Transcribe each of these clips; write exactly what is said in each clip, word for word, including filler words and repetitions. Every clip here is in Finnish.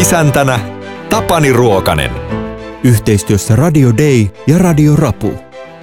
Isäntänä Tapani Ruokanen. Yhteistyössä Radio Day ja Radio Rapu.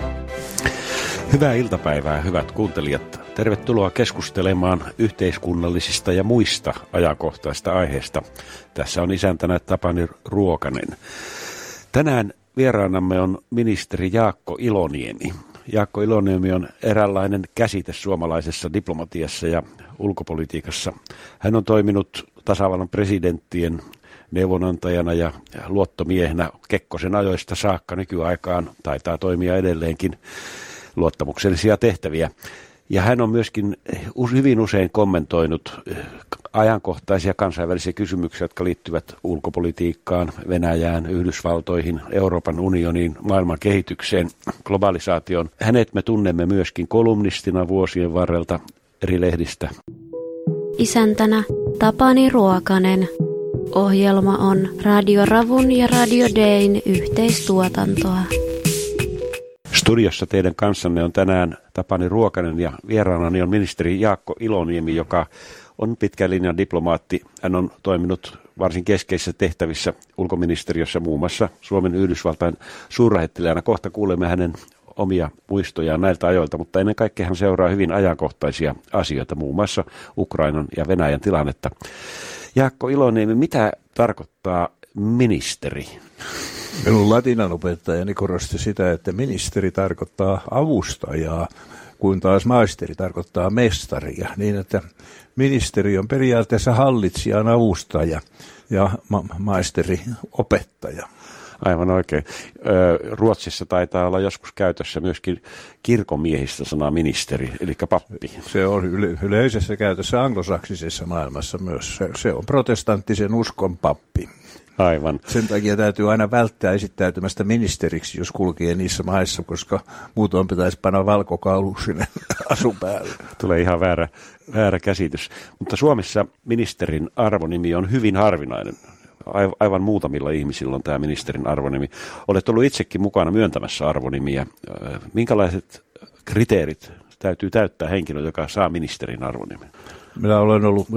Hyvää iltapäivää, hyvät kuuntelijat. Tervetuloa keskustelemaan yhteiskunnallisista ja muista ajankohtaisista aiheista. Tässä on isäntänä Tapani Ruokanen. Tänään vieraanamme on ministeri Jaakko Iloniemi. Jaakko Iloniemi on eräänlainen käsite suomalaisessa diplomatiassa ja ulkopolitiikassa. Hän on toiminut tasavallan presidenttien neuvonantajana ja luottomiehenä Kekkosen ajoista saakka nykyaikaan. Taitaa toimia edelleenkin luottamuksellisia tehtäviä. Ja hän on myöskin hyvin usein kommentoinut ajankohtaisia kansainvälisiä kysymyksiä, jotka liittyvät ulkopolitiikkaan, Venäjään, Yhdysvaltoihin, Euroopan unioniin, maailman kehitykseen, globalisaatioon. Hänet me tunnemme myöskin kolumnistina vuosien varrelta eri lehdistä. Isäntänä Tapani Ruokanen. Ohjelma on Radio Ravun ja Radio Dayn yhteistuotantoa. Studiossa teidän kanssanne on tänään Tapani Ruokanen ja vieraanani on ministeri Jaakko Iloniemi, joka on pitkän linjan diplomaatti. Hän on toiminut varsin keskeisissä tehtävissä ulkoministeriössä, muun muassa Suomen Yhdysvaltain suurlähettiläänä. Kohta kuulemme hänen omia muistojaan näiltä ajoilta, mutta ennen kaikkea hän seuraa hyvin ajankohtaisia asioita, muun muassa Ukrainan ja Venäjän tilannetta. Jaakko Iloniemi, mitä tarkoittaa ministeri? Minun latinanopettajani korosti sitä, että ministeri tarkoittaa avustajaa, kun taas maisteri tarkoittaa mestaria. Niin, että ministeri on periaatteessa hallitsijan avustaja ja ma- maisteri opettaja. Aivan oikein. Ruotsissa taitaa olla joskus käytössä myöskin kirkomiehistä sana ministeri, eli pappi. Se on yle- yleisessä käytössä anglosaksisessa maailmassa myös. Se, se on protestanttisen uskon pappi. Aivan. Sen takia täytyy aina välttää esittäytymästä ministeriksi, jos kulkee niissä maissa, koska muutoin pitäisi panna valkokaulu sinne asun päälle. Tulee ihan väärä, väärä käsitys. Mutta Suomessa ministerin arvonimi on hyvin harvinainen. Aivan muutamilla ihmisillä on tämä ministerin arvonimi. Olet ollut itsekin mukana myöntämässä arvonimiä. Minkälaiset kriteerit täytyy täyttää henkilö, joka saa ministerin arvonimen? Minä olen ollut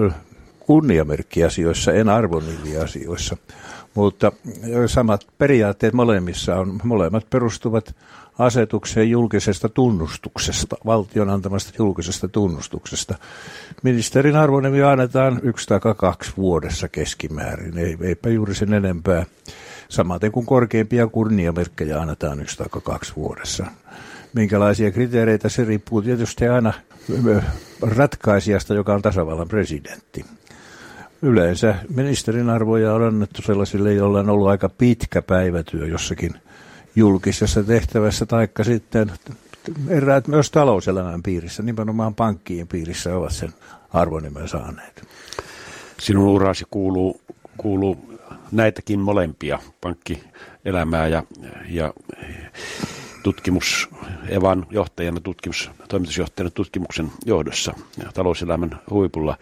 kunniamerkkiasioissa, en arvonimiasioissa, mutta samat periaatteet molemmissa on. Molemmat perustuvat asetukseen julkisesta tunnustuksesta, valtion antamasta julkisesta tunnustuksesta. Ministerin arvonimi annetaan yksi tai kaksi vuodessa keskimäärin, ei, eipä juuri sen enempää. Samaten kuin korkeimpia kunniamerkkejä annetaan yksi tai kaksi vuodessa. Minkälaisia kriteereitä, se riippuu tietysti aina ratkaisijasta, joka on tasavallan presidentti. Yleensä ministerin arvoja on annettu sellaisille, joilla on ollut aika pitkä päivätyö jossakin julkisessa tehtävässä, taikka sitten eräät myös talouselämän piirissä, nimenomaan pankkien piirissä ovat sen arvonimen saaneet. Sinun urasi kuuluu, kuuluu näitäkin molempia, pankkielämää ja, ja tutkimus, Evan johtajana, tutkimus, toimitusjohtajana tutkimuksen johdossa ja talouselämän huipulla.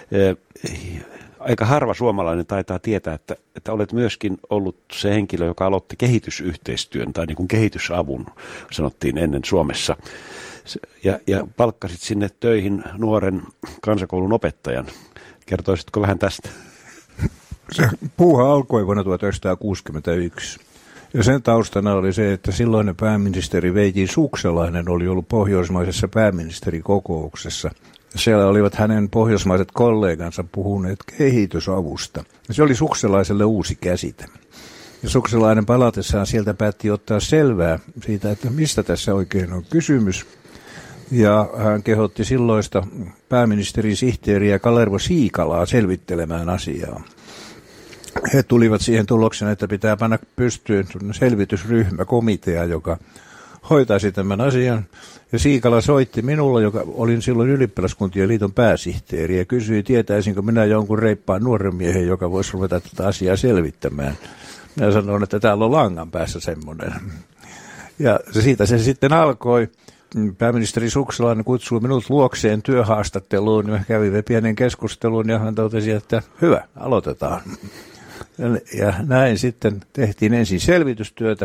Aika harva suomalainen taitaa tietää, että, että olet myöskin ollut se henkilö, joka aloitti kehitysyhteistyön tai niin kuin kehitysavun, sanottiin ennen Suomessa. Ja, ja palkkasit sinne töihin nuoren kansakoulun opettajan. Kertoisitko vähän tästä? Se puuha alkoi vuonna tuhatyhdeksänsataakuusikymmentäyksi. Ja sen taustana oli se, että silloinen pääministeri Veiti Sukselainen oli ollut pohjoismaisessa pääministerikokouksessa. Siellä olivat hänen pohjoismaiset kollegansa puhuneet kehitysavusta. Ja se oli Sukselaiselle uusi käsite. Ja Sukselainen palatessaan sieltä päätti ottaa selvää siitä, että mistä tässä oikein on kysymys. Ja hän kehotti silloista pääministerin sihteeriä Kalervo Siikalaa selvittelemään asiaa. He tulivat siihen tulokseen, että pitää panna pystyyn selvitysryhmä, komitea, joka hoitaisi tämän asian. Ja Siikala soitti minulla, joka olin silloin Ylioppilaskuntien liiton pääsihteeri, ja kysyi, tietäisinkö minä jonkun reippaan nuoren miehen, joka voisi ruveta tätä asiaa selvittämään. Minä sanoin, että täällä on langan päässä semmoinen. Ja siitä se sitten alkoi. Pääministeri Sukselainen kutsui minut luokseen työhaastatteluun, ja kävimme pienen keskustelun, ja hän totesi, että hyvä, aloitetaan. Ja näin sitten tehtiin ensin selvitystyötä,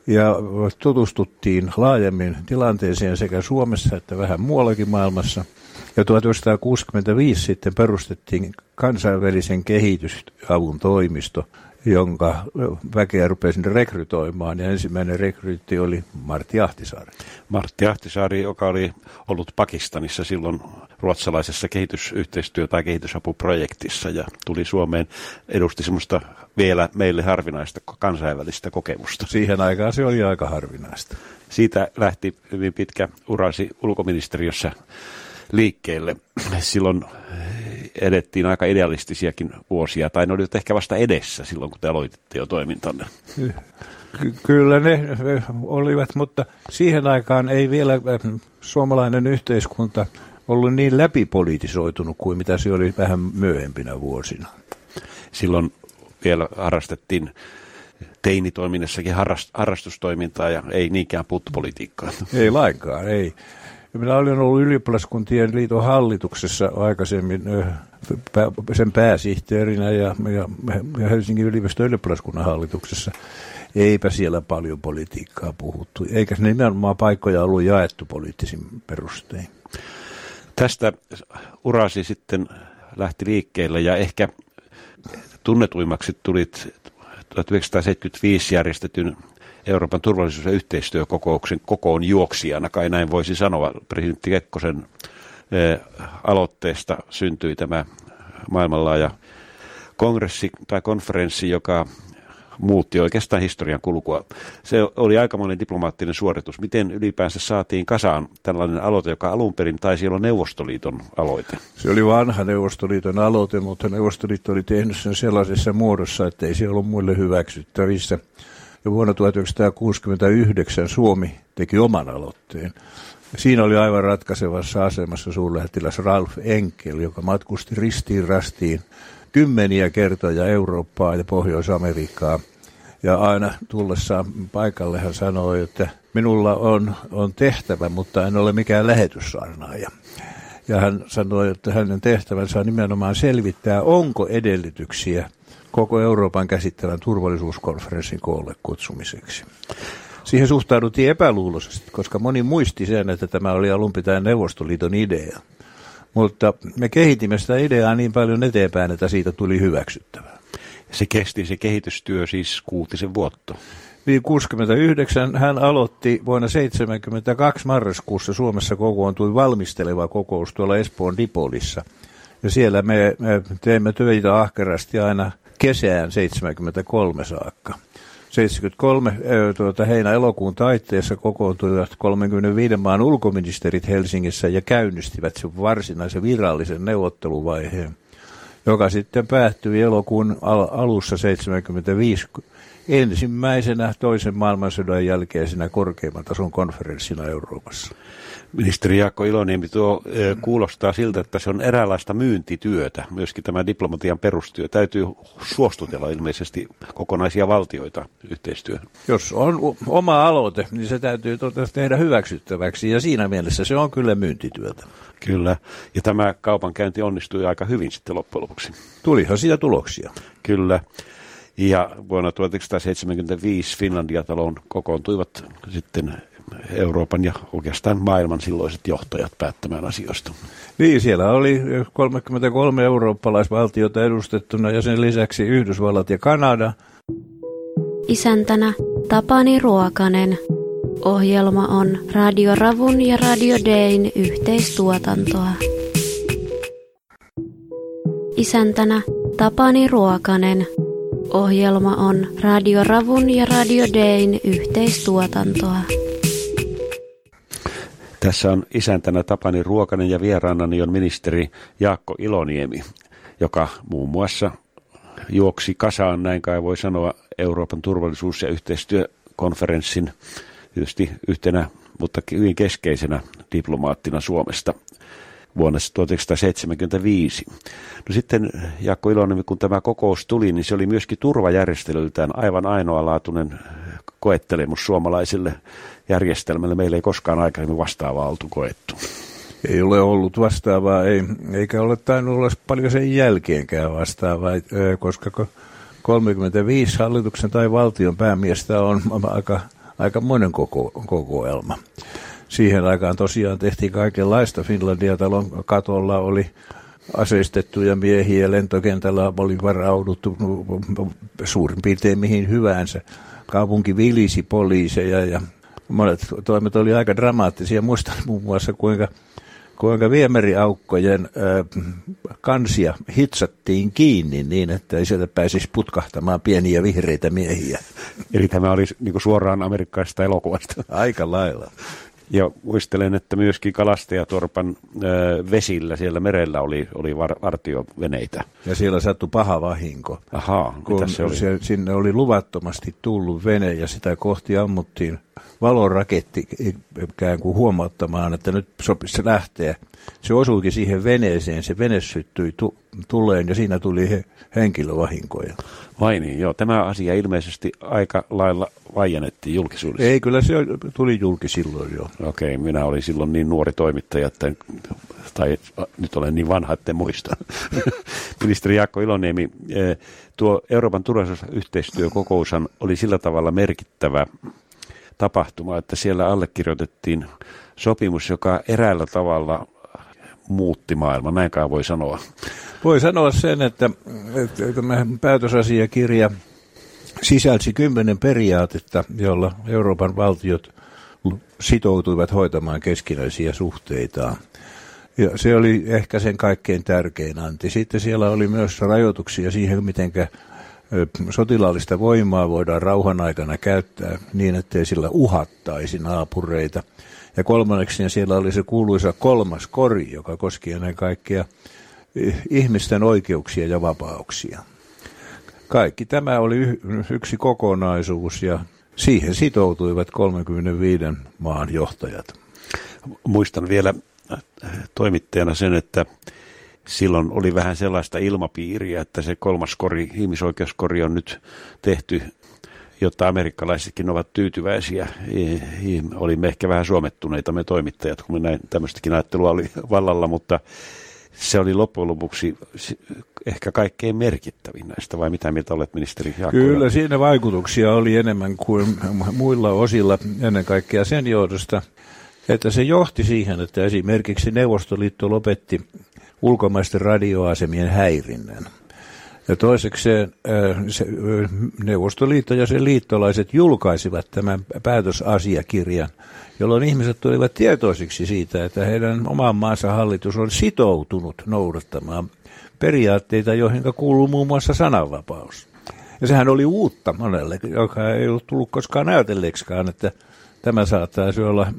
ja tutustuttiin laajemmin tilanteeseen sekä Suomessa että vähän muuallakin maailmassa. Ja tuhatyhdeksänsataakuusikymmentäviisi sitten perustettiin kansainvälisen kehitysavun toimisto, jonka väkeä rupesin rekrytoimaan, ja ensimmäinen rekryytti oli Martti Ahtisaari. Martti Ahtisaari, joka oli ollut Pakistanissa silloin ruotsalaisessa kehitysyhteistyö- tai kehitysapuprojektissa, ja tuli Suomeen, edusti semmoista vielä meille harvinaista kansainvälistä kokemusta. Siihen aikaan se oli aika harvinaista. Siitä lähti hyvin pitkä urasi ulkoministeriössä liikkeelle. Silloin edettiin aika idealistisiakin vuosia, tai ne olivat ehkä vasta edessä silloin, kun te aloititte jo toimintanne. Ky- kyllä ne olivat, mutta siihen aikaan ei vielä suomalainen yhteiskunta ollut niin läpipolitisoitunut kuin mitä se oli vähän myöhempinä vuosina. Silloin vielä harrastettiin teinitoiminnassakin harrast- harrastustoimintaa ja ei niinkään puuttu politiikkaan. Ei lainkaan, ei. Minä olin ollut Ylioppilaskuntien liiton hallituksessa aikaisemmin sen pääsihteerinä ja, ja, ja Helsingin yliopiston ylioppilaskunnan hallituksessa. Eipä siellä paljon politiikkaa puhuttu, eikä nimenomaan paikkoja ollut jaettu poliittisin perustein. Tästä urasi sitten lähti liikkeelle ja ehkä tunnetuimmaksi tulit tuhatyhdeksänsataaseitsemänkymmentäviisi järjestetyn Euroopan turvallisuus- ja yhteistyökokouksen kokoon juoksijana, kai näin voisi sanoa. Presidentti Kekkosen eh, aloitteesta syntyi tämä maailmanlaaja kongressi tai konferenssi, joka muutti oikeastaan historian kulkua. Se oli aikamoinen diplomaattinen suoritus. Miten ylipäänsä saatiin kasaan tällainen aloite, joka alun perin taisi olla Neuvostoliiton aloite? Se oli vanha Neuvostoliiton aloite, mutta Neuvostoliitto oli tehnyt sen sellaisessa muodossa, että ei se ollut muille hyväksyttävissä. Ja vuonna tuhatyhdeksänsataakuusikymmentäyhdeksän Suomi teki oman aloitteen. Siinä oli aivan ratkaisevassa asemassa suurlähettiläs Ralph Enkel, joka matkusti ristiin rastiin kymmeniä kertoja Eurooppaa ja Pohjois-Amerikkaa. Ja aina tullessaan paikalle hän sanoi, että minulla on, on tehtävä, mutta en ole mikään lähetyssaarnaaja. Ja hän sanoi, että hänen tehtävänsä on nimenomaan selvittää, onko edellytyksiä koko Euroopan käsittävän turvallisuuskonferenssin koolle kutsumiseksi. Siihen suhtauduttiin epäluuloisesti, koska moni muisti sen, että tämä oli alun pitäen Neuvostoliiton idea. Mutta me kehitimme sitä ideaa niin paljon eteenpäin, että siitä tuli hyväksyttävää. Se kesti se kehitystyö siis kuutisen vuotta. Niin kuusikymmentäyhdeksän hän aloitti vuonna seitsemänkymmentäkaksi marraskuussa Suomessa kokoontui valmisteleva kokous tuolla Espoon Dipolissa. Ja siellä me, me teimme töitä ahkerasti aina kesään seitsemänkymmentäkolme saakka. seitsemänkymmentäkolme tuota, heinä-elokuun taitteessa kokoontuivat kolmekymmentäviisi maan ulkoministerit Helsingissä ja käynnistivät sen varsinaisen virallisen neuvotteluvaiheen, joka sitten päättyi elokuun al- alussa seitsemänkymmentäviisi ensimmäisenä toisen maailmansodan jälkeisenä korkeimman tason konferenssina Euroopassa. Ministeri Jaakko Iloniemi, tuo e, kuulostaa siltä, että se on eräänlaista myyntityötä, myöskin tämä diplomatian perustyö. Täytyy suostutella ilmeisesti kokonaisia valtioita yhteistyöhön. Jos on oma aloite, niin se täytyy tehdä hyväksyttäväksi, ja siinä mielessä se on kyllä myyntityötä. Kyllä, ja tämä kaupankäynti onnistui aika hyvin sitten loppujen lopuksi. Tulihan siitä tuloksia. Kyllä. Ja vuonna tuhatyhdeksänsataaseitsemänkymmentäviisi Finlandia-taloon kokoontuivat sitten Euroopan ja oikeastaan maailman silloiset johtajat päättämään asioista. Niin, siellä oli kolmekymmentäkolme eurooppalaisvaltiota edustettuna ja sen lisäksi Yhdysvallat ja Kanada. Isäntänä Tapani Ruokanen. Ohjelma on Radio Ravun ja Radio Dayn yhteistuotantoa. Isäntänä Tapani Ruokanen. Ohjelma on Radio Ravun ja Radio Dayn yhteistuotantoa. Tässä on isäntänä Tapani Ruokanen ja vieraanani on ministeri Jaakko Iloniemi, joka muun muassa juoksi kasaan, näin kai voi sanoa, Euroopan turvallisuus- ja yhteistyökonferenssin tietysti yhtenä, mutta hyvin keskeisenä diplomaattina Suomesta vuonna tuhatyhdeksänsataaseitsemänkymmentäviisi. No sitten Jaakko Iloniemi, kun tämä kokous tuli, niin se oli myöskin turvajärjestelyltään aivan ainoalaatuinen koettelemus suomalaiselle järjestelmälle. Meillä ei koskaan aikaisemmin vastaavaa oltu koettu. Ei ole ollut vastaavaa, ei, eikä ole tainnut olla paljon sen jälkeenkään vastaavaa, koska kolmekymmentäviisi hallituksen tai valtion päämiestä on aika, aikamoinen koko, kokoelma. Siihen aikaan tosiaan tehtiin kaikenlaista. Finlandia-talon katolla oli aseistettuja miehiä, lentokentällä oli varauduttu suurin piirtein mihin hyvänsä. Kaupunki vilisi poliiseja ja monet toimet oli aika dramaattisia. Muistan muun muassa kuinka, kuinka viemäriaukkojen äh, kansia hitsattiin kiinni niin, että ei sieltä pääsisi putkahtamaan pieniä vihreitä miehiä. Eli tämä oli niin kuin suoraan amerikkalaisesta elokuvasta. Aika lailla. Ja muistelen, että myöskin Kalastajatorpan äh, vesillä siellä merellä oli, oli var, vartioveneitä. Ja siellä sattui paha vahinko. Ahaa, kun se oli? Se, sinne oli luvattomasti tullut vene ja sitä kohti ammuttiin valoraketti ikään kuin huomauttamaan, että nyt sopisi lähteä. Se osuikin siihen veneeseen, se vene syttyi tu- tuleen ja siinä tuli he, henkilövahinkoja. Vai niin, joo. Tämä asia ilmeisesti aika lailla vaiennettiin julkisuudessa. Ei, kyllä se tuli julki silloin jo. Okei, minä olin silloin niin nuori toimittaja, että, tai nyt olen niin vanha, että en muista. Ministeri Jaakko Iloniemi, tuo Euroopan turvallisuusyhteistyökokoushan oli sillä tavalla merkittävä tapahtuma, että siellä allekirjoitettiin sopimus, joka eräällä tavalla muutti maailman, näinkään voi sanoa. Voi sanoa sen, että, että tämä päätösasiakirja sisälsi kymmenen periaatetta, jolla Euroopan valtiot sitoutuivat hoitamaan keskinäisiä suhteitaan. Ja se oli ehkä sen kaikkein tärkein anti. Sitten siellä oli myös rajoituksia siihen, miten sotilaallista voimaa voidaan rauhan aikana käyttää niin, ettei sillä uhattaisi naapureita. Ja kolmanneksi siellä oli se kuuluisa kolmas kori, joka koski ennen kaikkea ihmisten oikeuksia ja vapauksia. Kaikki tämä oli yksi kokonaisuus ja siihen sitoutuivat kolmekymmentäviisi maan johtajat. Muistan vielä toimittajana sen, että silloin oli vähän sellaista ilmapiiriä, että se kolmas kori, ihmisoikeuskori on nyt tehty, jotta amerikkalaisetkin ovat tyytyväisiä. Olimme ehkä vähän suomettuneita me toimittajat, kun me näin tämmöistäkin ajattelua oli vallalla, mutta se oli loppujen lopuksi ehkä kaikkein merkittävin näistä, vai mitä mieltä olet, ministeri Jaakko? Kyllä, siinä vaikutuksia oli enemmän kuin muilla osilla, ennen kaikkea sen johdosta, että se johti siihen, että esimerkiksi Neuvostoliitto lopetti ulkomaisten radioasemien häirinnän. Ja toiseksi se, se, Neuvostoliitto ja sen liittolaiset julkaisivat tämän päätösasiakirjan, jolloin ihmiset tulivat tietoisiksi siitä, että heidän oman maansa hallitus on sitoutunut noudattamaan periaatteita, joihin kuuluu muun muassa sananvapaus. Ja sehän oli uutta monelle, joka ei ollut tullut koskaan ajatelleeksikaan, että tämä saattaisi olla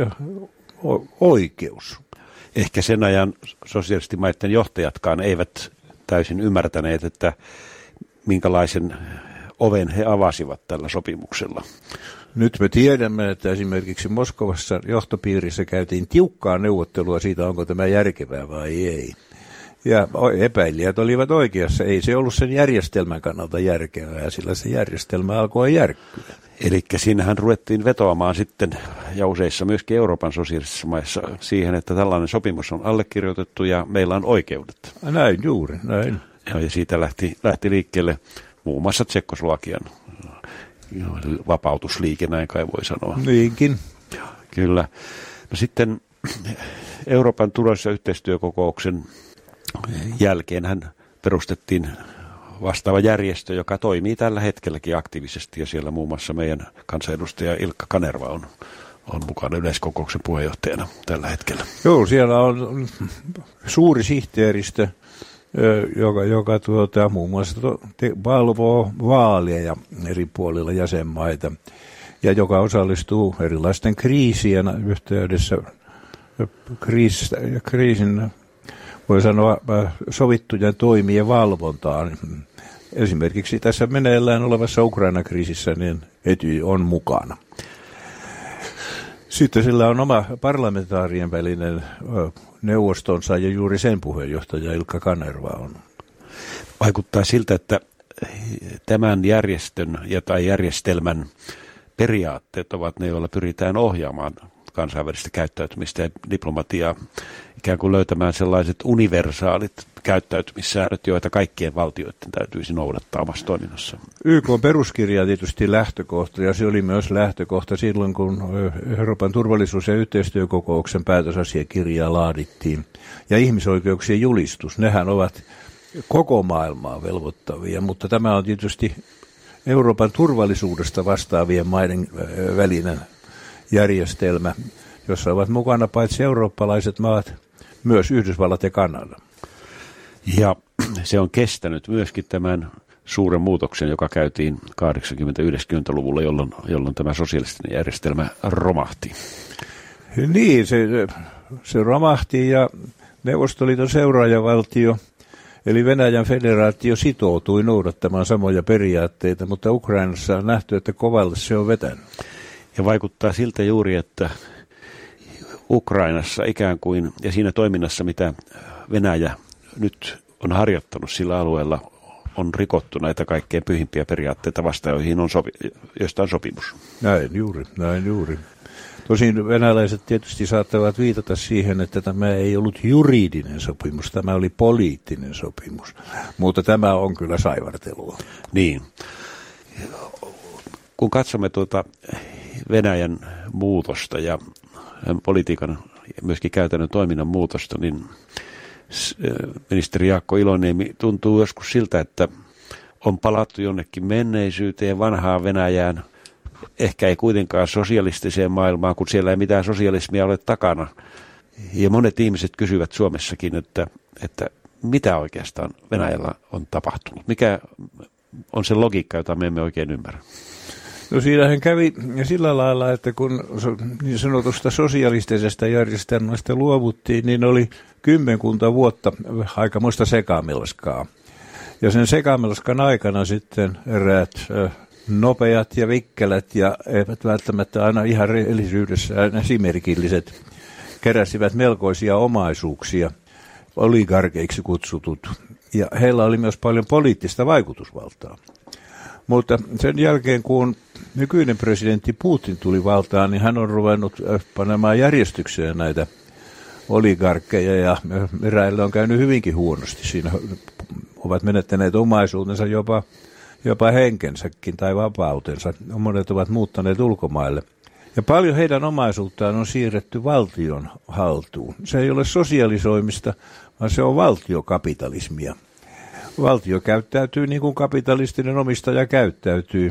oikeus. Ehkä sen ajan sosialistimaiden johtajatkaan eivät täysin ymmärtäneet, että minkälaisen oven he avasivat tällä sopimuksella. Nyt me tiedämme, että esimerkiksi Moskovassa johtopiirissä käytiin tiukkaa neuvottelua siitä, onko tämä järkevää vai ei. Ja epäilijät olivat oikeassa. Ei se ollut sen järjestelmän kannalta järkevää, sillä se järjestelmä alkoi järkkyä. Eli siinähän ruvettiin vetoamaan sitten, ja useissa myöskin Euroopan sosiaalisissa maissa, siihen, että tällainen sopimus on allekirjoitettu ja meillä on oikeudet. Näin juuri, näin. Ja, ja siitä lähti, lähti liikkeelle muun muassa Tsekkoslovakian vapautusliike, näin kai voi sanoa. Niinkin. Kyllä. No sitten Euroopan turvallisuus- ja yhteistyökokouksen jälkeen hän perustettiin vastaava järjestö, joka toimii tällä hetkelläkin aktiivisesti, ja siellä muun muassa meidän kansanedustaja Ilkka Kanerva on, on mukana yleiskokouksen puheenjohtajana tällä hetkellä. Joo, siellä on suuri sihteeristö, joka, joka tuota, muun muassa valvoo vaaleja eri puolilla jäsenmaita, ja joka osallistuu erilaisten kriisien yhteydessä, kriisistä, kriisin voi sanoa sovittujen toimien valvontaan. Esimerkiksi tässä meneillään olevassa Ukraina-kriisissä niin Etyj on mukana. Sitten sillä on oma parlamentaarien välinen neuvostonsa ja juuri sen puheenjohtaja Ilkka Kanerva on. Vaikuttaa siltä, että tämän järjestön ja tai järjestelmän periaatteet ovat ne, joilla pyritään ohjaamaan kansainvälistä käyttäytymistä ja diplomatiaa, ikään kuin löytämään sellaiset universaalit käyttäytymissäännöt, joita kaikkien valtioiden täytyisi noudattaa omassa toiminnassa. Y K:n peruskirja on tietysti lähtökohta, ja se oli myös lähtökohta silloin, kun Euroopan turvallisuus- ja yhteistyökokouksen päätösasiakirjaa laadittiin. Ja ihmisoikeuksien julistus, nehän ovat koko maailmaa velvoittavia, mutta tämä on tietysti Euroopan turvallisuudesta vastaavien maiden välinen järjestelmä, jossa ovat mukana paitsi eurooppalaiset maat, myös Yhdysvallat ja Kanada. Ja se on kestänyt myöskin tämän suuren muutoksen, joka käytiin kahdeksankymmentä-yhdeksänkymmentäluvulla, jolloin, jolloin tämä sosialistinen järjestelmä romahti. Niin, se, se romahti ja Neuvostoliiton seuraajavaltio, eli Venäjän federaatio, sitoutui noudattamaan samoja periaatteita, mutta Ukrainassa on nähty, että kovalle se on vetänyt. Ja vaikuttaa siltä juuri, että Ukrainassa ikään kuin, ja siinä toiminnassa, mitä Venäjä nyt on harjoittanut sillä alueella, on rikottu näitä kaikkein pyhimpiä periaatteita vastaan, joihin on sopi, joista on sopimus. Näin juuri, näin juuri. Tosin venäläiset tietysti saattavat viitata siihen, että tämä ei ollut juridinen sopimus, tämä oli poliittinen sopimus, mutta tämä on kyllä saivartelua. Niin. Kun katsomme tuota Venäjän muutosta ja politiikan ja myöskin käytännön toiminnan muutosta, niin ministeri Jaakko Iloniemi, tuntuu joskus siltä, että on palattu jonnekin menneisyyteen, vanhaan Venäjään, ehkä ei kuitenkaan sosialistiseen maailmaan, kun siellä ei mitään sosialismia ole takana. Ja monet ihmiset kysyvät Suomessakin, että, että mitä oikeastaan Venäjällä on tapahtunut. Mikä on se logiikka, jota me emme oikein ymmärrä? No siinähän kävi sillä lailla, että kun niin sanotusta sosialistisesta järjestelmästä luovuttiin, niin oli kymmenkunta vuotta aikamoista sekamelskaa. Ja sen sekamelskan aikana sitten eräät nopeat ja vikkelät ja eivät välttämättä aina ihan rehellisyydessään esimerkilliset keräsivät melkoisia omaisuuksia, oligarkeiksi kutsutut. Ja heillä oli myös paljon poliittista vaikutusvaltaa. Mutta sen jälkeen, kun nykyinen presidentti Putin tuli valtaan, niin hän on ruvennut panemaan järjestykseen näitä oligarkkeja ja eräille on käynyt hyvinkin huonosti. Siinä ovat menettäneet omaisuutensa, jopa, jopa henkensäkin tai vapautensa. Monet ovat muuttaneet ulkomaille. Ja paljon heidän omaisuuttaan on siirretty valtion haltuun. Se ei ole sosialisoimista, vaan se on valtiokapitalismia. Valtio käyttäytyy niin kuin kapitalistinen omistaja käyttäytyy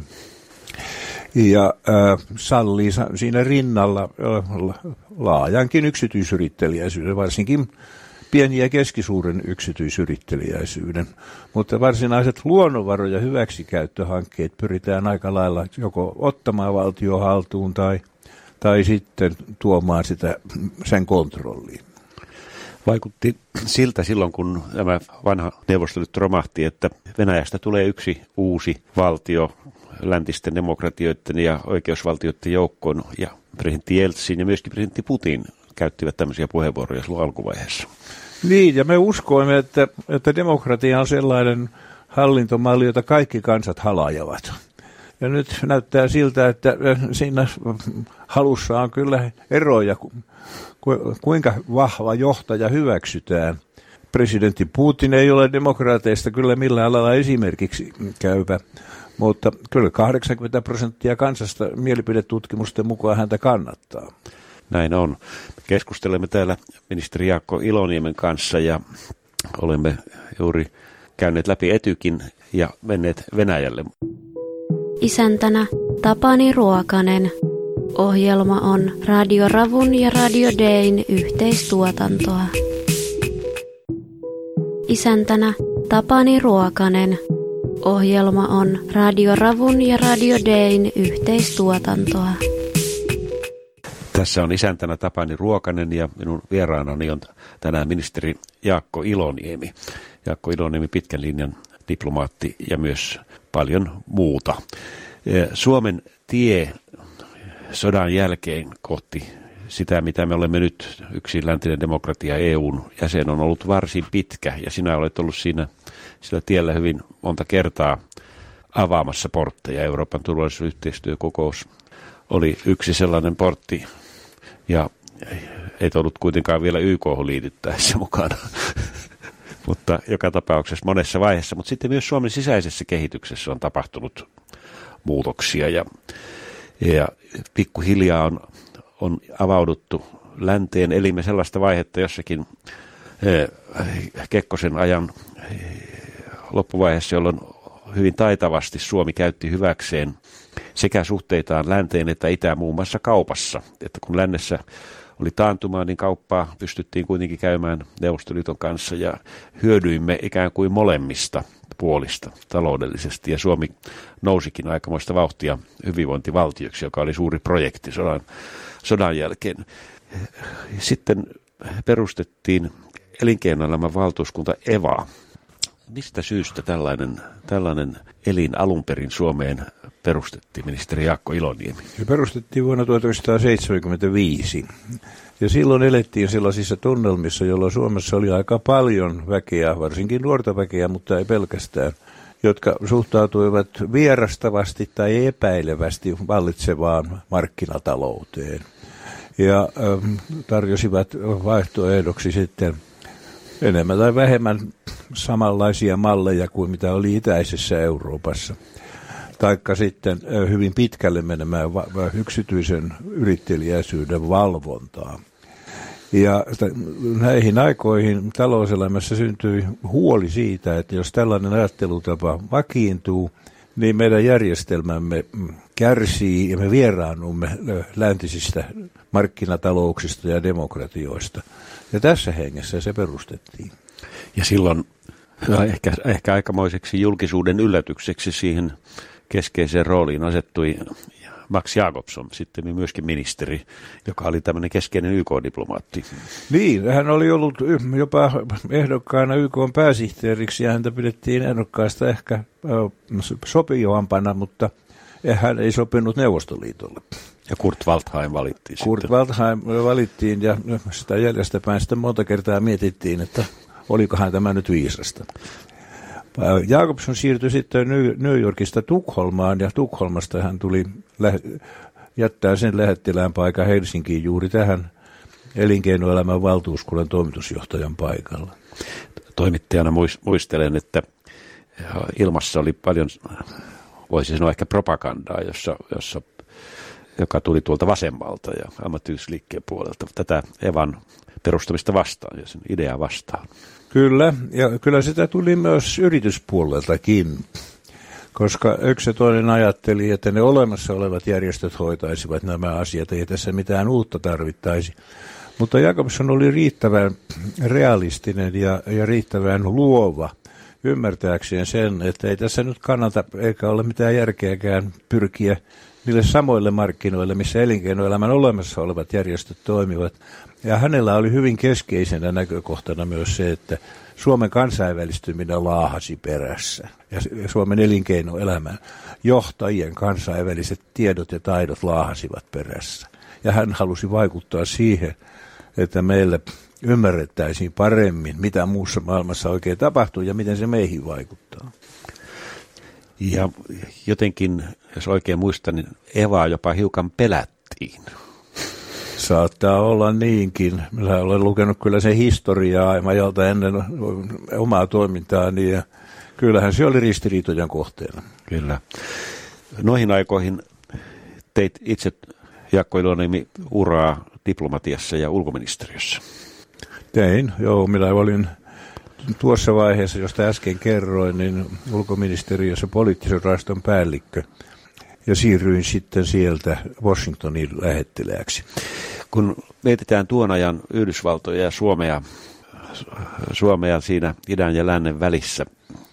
ja äh, sallii siinä rinnalla äh, laajankin yksityisyrittelijäisyyden, varsinkin pieni- ja keskisuuren yksityisyrittelijäisyyden. Mutta varsinaiset luonnonvaroja hyväksikäyttöhankkeet pyritään aika lailla joko ottamaan valtio haltuun tai, tai sitten tuomaan sitä sen kontrolliin. Vaikutti siltä silloin, kun tämä vanha Neuvostoliitto romahti, että Venäjästä tulee yksi uusi valtio läntisten demokratioiden ja oikeusvaltioiden joukkoon. Ja presidentti Jeltsin ja myöskin presidentti Putin käyttivät tämmöisiä puheenvuoroja silloin alkuvaiheessa. Niin, ja me uskoimme, että, että demokratia on sellainen hallintomalli, jota kaikki kansat halajavat. Ja nyt näyttää siltä, että siinä halussa on kyllä eroja, kuinka vahva johtaja hyväksytään. Presidentti Putin ei ole demokraateista kyllä millään lailla esimerkiksi käypä, mutta kyllä kahdeksankymmentä prosenttia kansasta mielipidetutkimusten mukaan häntä kannattaa. Näin on. Keskustelemme täällä ministeri Jaakko Iloniemen kanssa ja olemme juuri käyneet läpi Etykin ja menneet Venäjälle. Isäntänä Tapani Ruokanen. Ohjelma on Radio Ravun ja Radio Dayn yhteistuotantoa. Isäntänä Tapani Ruokanen. Ohjelma on Radio Ravun ja Radio Dayn yhteistuotantoa. Tässä on isäntänä Tapani Ruokanen ja minun vieraanani on tänään ministeri Jaakko Iloniemi. Jaakko Iloniemi, pitkän linjan diplomaatti ja myös paljon muuta. Suomen tie sodan jälkeen kohti sitä, mitä me olemme nyt, yksi läntinen demokratia E U:n jäsen, on ollut varsin pitkä ja sinä olet ollut siinä sillä tiellä hyvin monta kertaa avaamassa portteja. Euroopan turvallisuusyhteistyökokous oli yksi sellainen portti, Ja ei ollut kuitenkaan vielä Y K:hon liityttäessä mukana, mutta joka tapauksessa monessa vaiheessa. Mutta sitten myös Suomen sisäisessä kehityksessä on tapahtunut muutoksia ja, ja pikkuhiljaa on, on avauduttu länteen. Elimme sellaista vaihetta jossakin eh, Kekkosen ajan eh, loppuvaiheessa, jolloin hyvin taitavasti Suomi käytti hyväkseen sekä suhteitaan länteen että itään muun muassa kaupassa. Että kun lännessä oli taantumaa, niin kauppaa pystyttiin kuitenkin käymään Neuvostoliiton kanssa ja hyödyimme ikään kuin molemmista puolista taloudellisesti. Ja Suomi nousikin aikamoista vauhtia hyvinvointivaltioksi, joka oli suuri projekti sodan, sodan jälkeen. Sitten perustettiin elinkeinoelämän valtuuskunta E V A. Mistä syystä tällainen, tällainen elin alun perin Suomeen perustettiin, ministeri Jaakko Iloniemi? Se perustettiin vuonna tuhatyhdeksänsataaseitsemänkymmentäviisi. Ja silloin elettiin sellaisissa tunnelmissa, jolloin Suomessa oli aika paljon väkeä, varsinkin nuorta väkeä, mutta ei pelkästään, jotka suhtautuivat vierastavasti tai epäilevästi vallitsevaan markkinatalouteen. Ja ähm, tarjosivat vaihtoehdoksi sitten enemmän tai vähemmän samanlaisia malleja kuin mitä oli itäisessä Euroopassa. Taikka sitten hyvin pitkälle menemään yksityisen yritteliäisyyden valvontaa. Ja näihin aikoihin talouselämässä syntyi huoli siitä, että jos tällainen ajattelutapa vakiintuu, niin meidän järjestelmämme kärsii ja me vieraannumme läntisistä markkinatalouksista ja demokratioista. Ja tässä hengessä se perustettiin. Ja silloin ehkä, ehkä aikamoiseksi julkisuuden yllätykseksi siihen keskeiseen rooliin asettui Max Jakobson, sitten myöskin ministeri, joka oli tämmöinen keskeinen Y K-diplomaatti. Niin, hän oli ollut jopa ehdokkaana Y K:n pääsihteeriksi ja häntä pidettiin ehdokkaasta ehkä sopivampana, mutta hän ei sopinut Neuvostoliitolle. Ja Kurt Waldheim valittiin Kurt sitten. Waldheim valittiin ja sitä jäljestäpäin sitten monta kertaa mietittiin, että olikohan tämä nyt viisasta. Jakobson siirtyi sitten New Yorkista Tukholmaan ja Tukholmasta hän tuli lähe- jättää sen lähettilään paikan Helsinkiin juuri tähän elinkeinoelämän valtuuskunnan toimitusjohtajan paikalla. Toimittajana muistelen, että ilmassa oli paljon, voisi sanoa ehkä propagandaa, jossa, jossa, joka tuli tuolta vasemmalta ja ammattiyhdistysliikkeen puolelta tätä Evan perustamista vastaan ja sen ideaa vastaan. Kyllä, ja kyllä sitä tuli myös yrityspuoleltakin, koska yksi ja toinen ajatteli, että ne olemassa olevat järjestöt hoitaisivat nämä asiat, ei tässä mitään uutta tarvittaisi. Mutta Jakobson oli riittävän realistinen ja, ja riittävän luova ymmärtääkseen sen, että ei tässä nyt kannata eikä ole mitään järkeäkään pyrkiä niille samoille markkinoille, missä elinkeinoelämän olemassa olevat järjestöt toimivat. Ja hänellä oli hyvin keskeisenä näkökohtana myös se, että Suomen kansainvälistyminen laahasi perässä. Ja Suomen elinkeinoelämän johtajien kansainväliset tiedot ja taidot laahasivat perässä. Ja hän halusi vaikuttaa siihen, että meille ymmärrettäisiin paremmin, mitä muussa maailmassa oikein tapahtuu ja miten se meihin vaikuttaa. Ja jotenkin, jos oikein muistan, niin Evaa jopa hiukan pelättiin. Saattaa olla niinkin. Minä olen lukenut kyllä sen historiaa ajalta ennen omaa toimintaani ja kyllähän se oli ristiriitojen kohteena. Kyllä. Noihin aikoihin teit itse, Jaakko Iloniemi, uraa diplomatiassa ja ulkoministeriössä. Tein, joo. Minä olin tuossa vaiheessa, josta äsken kerroin, niin ulkoministeriössä poliittisen raston päällikkö. Ja siirryin sitten sieltä Washingtonin lähettilääksi. Kun mietitään tuon ajan Yhdysvaltoja ja Suomea, Suomea siinä idän ja lännen välissä,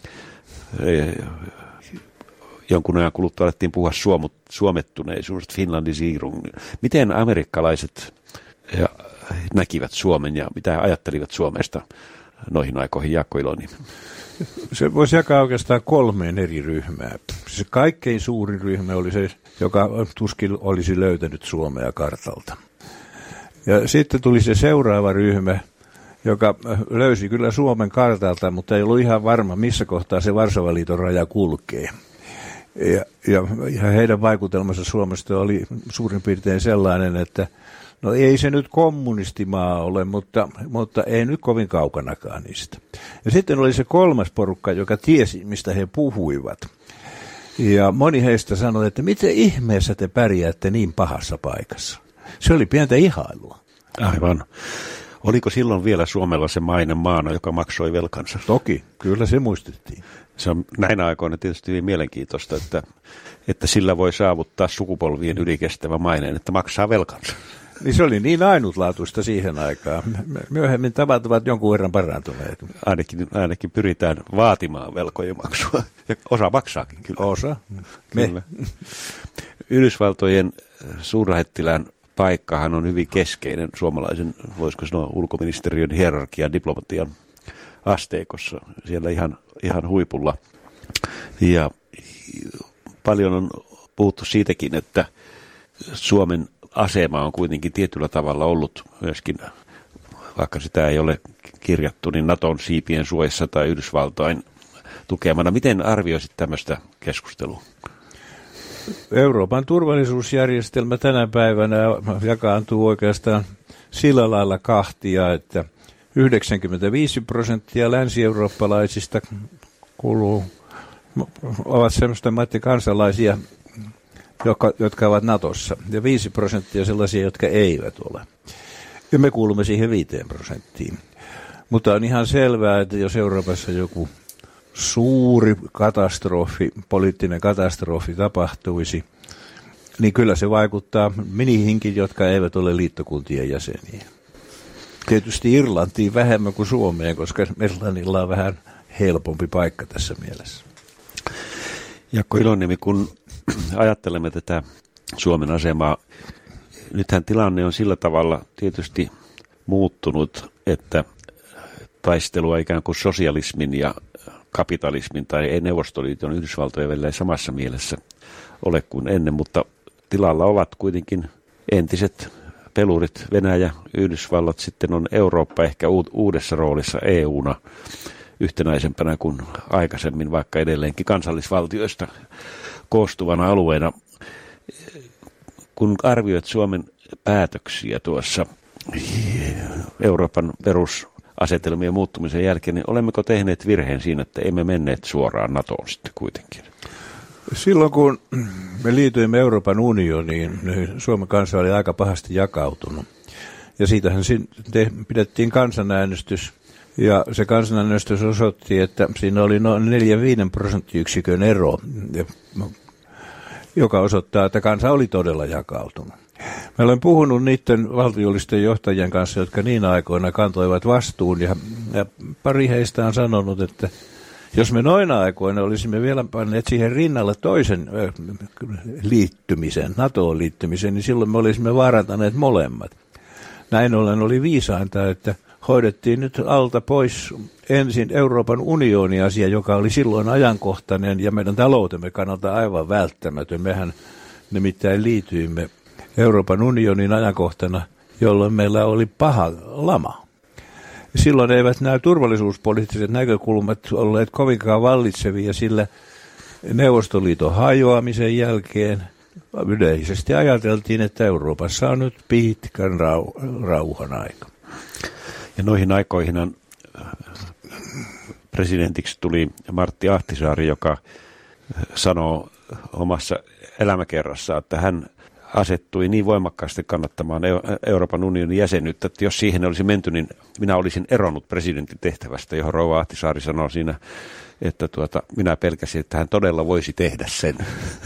jonkun ajan kuluttua alettiin puhua suomut, suomettuneisuudesta, finlandisierung. Miten amerikkalaiset näkivät Suomen ja mitä ajattelivat Suomesta noihin aikoihin, Jaakko Iloniemi? Se voisi jakaa oikeastaan kolmeen eri ryhmään. Se kaikkein suurin ryhmä oli se, joka tuskin olisi löytänyt Suomea kartalta. Ja sitten tuli se seuraava ryhmä, joka löysi kyllä Suomen kartalta, mutta ei ollut ihan varma, missä kohtaa se Varsovan liiton raja kulkee. Ja, ja, ja heidän vaikutelmansa Suomesta oli suurin piirtein sellainen, että No ei se nyt kommunistimaa ole, mutta, mutta ei nyt kovin kaukanakaan niistä. Ja sitten oli se kolmas porukka, joka tiesi, mistä he puhuivat. Ja moni heistä sanoi, että miten ihmeessä te pärjäätte niin pahassa paikassa. Se oli pientä ihailua. Aivan. Oliko silloin vielä Suomella se maine maana, joka maksoi velkansa? Toki, kyllä se muistettiin. Se on näinä aikoina tietysti hyvin mielenkiintoista, että, että sillä voi saavuttaa sukupolvien ylikestävä maineen, että maksaa velkansa. Niin se oli niin ainutlaatuista siihen aikaan. Myöhemmin tavat ovat jonkun verran parantuneet. Ainakin, ainakin pyritään vaatimaan velkojen maksua. Ja osa maksaakin kyllä. Osa. Kyllä. Yhdysvaltojen suurlähettilään paikkahan on hyvin keskeinen suomalaisen, voisiko sanoa, ulkoministeriön hierarkian diplomatian asteikossa. Siellä ihan, ihan huipulla. Ja paljon on puhuttu siitäkin, että Suomen asema on kuitenkin tietyllä tavalla ollut myöskin, vaikka sitä ei ole kirjattu, niin Naton siipien suojassa tai Yhdysvaltain tukemana. Miten arvioisit tämmöistä keskustelua? Euroopan turvallisuusjärjestelmä tänä päivänä jakaantuu oikeastaan sillä lailla kahtia, että yhdeksänkymmentäviisi prosenttia länsi-eurooppalaisista kuuluu, ovat semmoista kansalaisia, Jotka, jotka ovat Natossa, ja viisi prosenttia sellaisia, jotka eivät ole. Ja me kuulumme siihen viiteen prosenttiin. Mutta on ihan selvää, että jos Euroopassa joku suuri katastrofi, poliittinen katastrofi tapahtuisi, niin kyllä se vaikuttaa niihinkin, jotka eivät ole liittokuntien jäseniä. Tietysti Irlantiin vähemmän kuin Suomeen, koska Irlannilla on vähän helpompi paikka tässä mielessä. Jaakko Iloniemi, kun ajattelemme tätä Suomen asemaa, nythän tilanne on sillä tavalla tietysti muuttunut, että taistelua ikään kuin sosialismin ja kapitalismin tai ei Neuvostoliiton Yhdysvaltojen välillä samassa mielessä ole kuin ennen, mutta tilalla ovat kuitenkin entiset pelurit, Venäjä, Yhdysvallat, sitten on Eurooppa ehkä uudessa roolissa E U:na yhtenäisempänä kuin aikaisemmin, vaikka edelleenkin kansallisvaltioista koostuvana alueena. Kun arvioit Suomen päätöksiä tuossa Euroopan perusasetelmien muuttumisen jälkeen, niin olemmeko tehneet virheen siinä, että emme menneet suoraan NATOon sitten kuitenkin? Silloin kun me liityimme Euroopan unioniin, niin Suomen kansa oli aika pahasti jakautunut. Ja siitähän pidettiin kansanäänestys. Ja se kansanäänestys osoitti, että siinä oli noin neljä viiden prosenttiyksikön ero, joka osoittaa, että kansa oli todella jakautunut. Mä olen puhunut niiden valtiollisten johtajien kanssa, jotka niin aikoina kantoivat vastuun, ja, ja pari heistä on sanonut, että jos me noina aikoina olisimme vielä panneet siihen rinnalle toisen liittymisen, NATOon liittymisen, niin silloin me olisimme vaarantaneet molemmat. Näin ollen oli viisainta, että hoidettiin nyt alta pois ensin Euroopan unionin asia, joka oli silloin ajankohtainen ja meidän taloutemme kannalta aivan välttämätön. Mehän nimittäin liityimme Euroopan unionin ajankohtana, jolloin meillä oli paha lama. Silloin eivät nämä turvallisuuspoliittiset näkökulmat olleet kovinkaan vallitsevia, sillä Neuvostoliiton hajoamisen jälkeen yleisesti ajateltiin, että Euroopassa on nyt pitkän rau- rauhan aika. Ja noihin aikoihin presidentiksi tuli Martti Ahtisaari, joka sanoo omassa elämäkerrassaan, että hän asettui niin voimakkaasti kannattamaan Euroopan unionin jäsenyyttä, että jos siihen olisi menty, niin minä olisin eronnut presidentin tehtävästä, johon rouva Ahtisaari sanoo siinä, että tuota, minä pelkäsin, että hän todella voisi tehdä sen.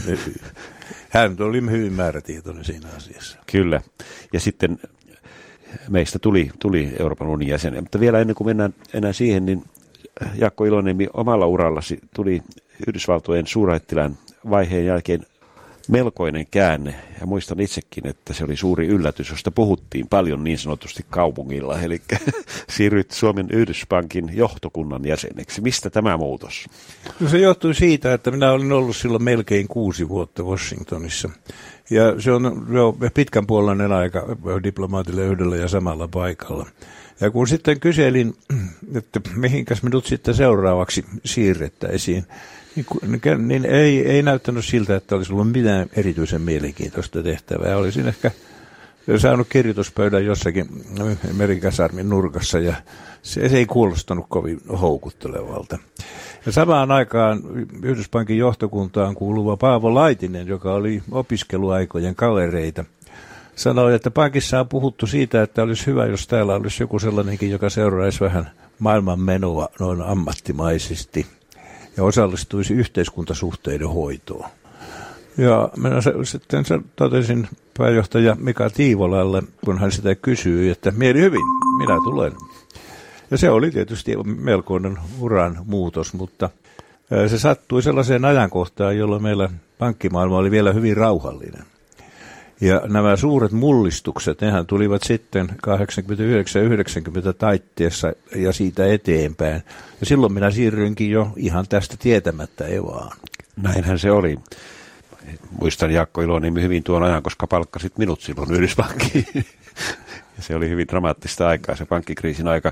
Hän oli hyvin määrätietoinen siinä asiassa. Kyllä. Ja sitten meistä tuli, tuli Euroopan unionin jäseniä. Mutta vielä ennen kuin mennään enää siihen, niin Jaakko Iloniemi omalla urallasi tuli Yhdysvaltojen suurlähettilään vaiheen jälkeen melkoinen käänne. Ja muistan itsekin, että se oli suuri yllätys, josta puhuttiin paljon niin sanotusti kaupungilla. Eli siirryit Suomen Yhdyspankin johtokunnan jäseneksi. Mistä tämä muutos? No se johtui siitä, että minä olin ollut silloin melkein kuusi vuotta Washingtonissa. Ja se on jo pitkän puoleinen aika diplomaatille yhdellä ja samalla paikalla. Ja kun sitten kyselin, että mihinkäs minut sitten seuraavaksi siirrettäisiin, niin, niin ei, ei näyttänyt siltä, että olisi ollut mitään erityisen mielenkiintoista tehtävää. Olisin ehkä saanut kirjoituspöydän jossakin merikasarmin nurkassa ja se, se ei kuulostanut kovin houkuttelevalta. Ja samaan aikaan Yhdyspankin johtokuntaan kuuluva Paavo Laitinen, joka oli opiskeluaikojen kavereita, sanoi, että pankissa on puhuttu siitä, että olisi hyvä, jos täällä olisi joku sellainenkin, joka seuraisi vähän maailman menoa noin ammattimaisesti ja osallistuisi yhteiskuntasuhteiden hoitoon. Ja minä sitten totesin pääjohtaja Mika Tiivolalle, kun hän sitä kysyi, että mieli hyvin, minä tulen. Ja se oli tietysti melkoinen uran muutos, mutta se sattui sellaiseen ajankohtaan, jolloin meillä pankkimaailma oli vielä hyvin rauhallinen. Ja nämä suuret mullistukset, nehän tulivat sitten kahdeksankymmentäyhdeksän yhdeksänkymmentä taitteessa ja siitä eteenpäin. Ja silloin minä siirryinkin jo ihan tästä tietämättä evaan. Näinhän se oli. Muistan Jaakko Iloniemi hyvin tuon ajan, koska palkkasit minut silloin Yhdyspankkiin. Ja se oli hyvin dramaattista aikaa, se pankkikriisin aika.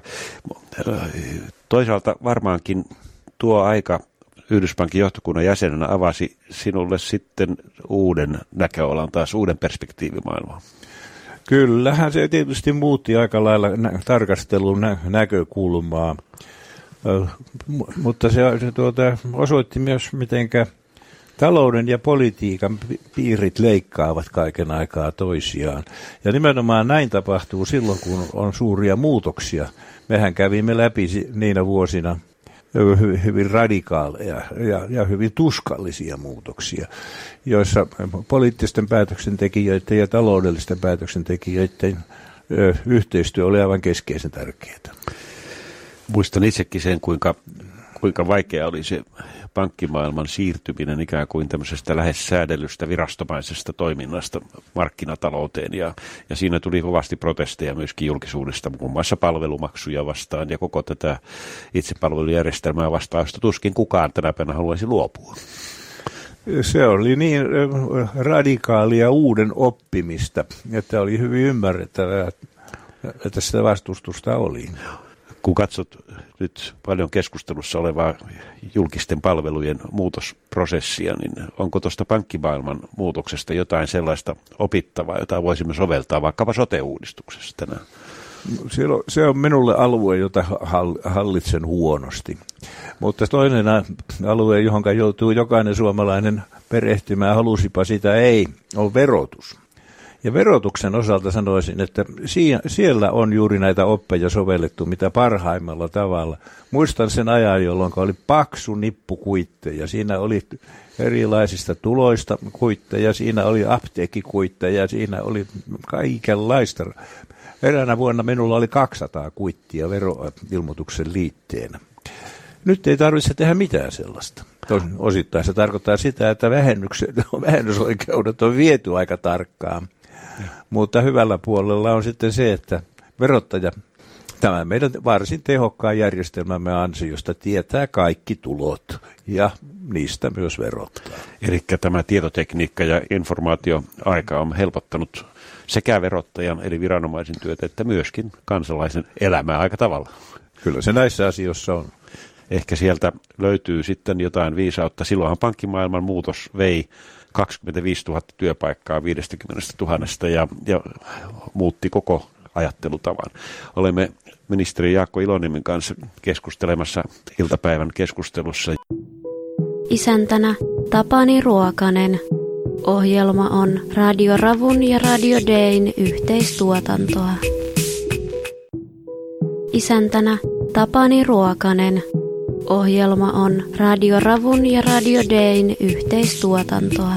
Toisaalta varmaankin tuo aika Yhdyspankin johtokunnan jäsenenä avasi sinulle sitten uuden näköalan, taas uuden perspektiivimaailman. Kyllähän se tietysti muutti aika lailla nä- tarkastelun nä- näkökulmaa, Ö, mutta se, se tuota, osoitti myös, mitenkä talouden ja politiikan piirit leikkaavat kaiken aikaa toisiaan. Ja nimenomaan näin tapahtuu silloin, kun on suuria muutoksia. Mehän kävimme läpi niinä vuosina hyvin radikaaleja ja, ja hyvin tuskallisia muutoksia, joissa poliittisten päätöksentekijöiden ja taloudellisten päätöksentekijöiden ö, yhteistyö oli aivan keskeisen tärkeää. Muistan itsekin sen, kuinka, kuinka vaikea oli se pankkimaailman siirtyminen ikään kuin tämmöisestä lähes säädellystä virastomaisesta toiminnasta markkinatalouteen. Ja, ja siinä tuli kovasti protesteja myöskin julkisuudesta, muun muassa palvelumaksuja vastaan ja koko tätä itsepalvelujärjestelmää vastaan, josta tuskin kukaan tänä päivänä haluaisi luopua. Se oli niin radikaalia uuden oppimista, että oli hyvin ymmärrettävää, että sitä vastustusta oli. Kun katsot nyt paljon keskustelussa olevaa julkisten palvelujen muutosprosessia, niin onko tuosta pankkimaailman muutoksesta jotain sellaista opittavaa, jota voisimme soveltaa vaikkapa sote-uudistuksessa tänään? Se on minulle alue, jota hallitsen huonosti. Mutta toinen alue, johon joutuu jokainen suomalainen perehtymään, halusipa sitä ei, on verotus. Ja verotuksen osalta sanoisin, että siellä on juuri näitä oppeja sovellettu mitä parhaimmalla tavalla. Muistan sen ajan, jolloin oli paksu nippu kuitteja. Siinä oli erilaisista tuloista kuitteja, siinä oli apteekkikuitteja, siinä oli kaikenlaista. Eräänä vuonna minulla oli kaksisataa kuittia veroilmoituksen liitteenä. Nyt ei tarvitse tehdä mitään sellaista. Osittain se tarkoittaa sitä, että vähennysoikeudet on viety aika tarkkaan. Ja. Mutta hyvällä puolella on sitten se, että verottaja, tämä meidän varsin tehokkaan järjestelmämme ansiosta, tietää kaikki tulot ja niistä myös verottaa. Eli tämä tietotekniikka ja informaatioaika on helpottanut sekä verottajan eli viranomaisen työtä, että myöskin kansalaisen elämää aika tavalla. Kyllä se näissä asioissa on. Ehkä sieltä löytyy sitten jotain viisautta. Silloinhan pankkimaailman muutos vei kaksikymmentäviisituhatta työpaikkaa viisikymmentätuhatta ja, ja muutti koko ajattelutavan. Olemme ministeri Jaakko Iloniemen kanssa keskustelemassa iltapäivän keskustelussa. Isäntänä Tapani Ruokanen. Ohjelma on Radio Ravun ja Radio Dayn yhteistuotantoa. Isäntänä Tapani Ruokanen. Ohjelma on Radio Ravun ja Radio Dayn yhteistuotantoa.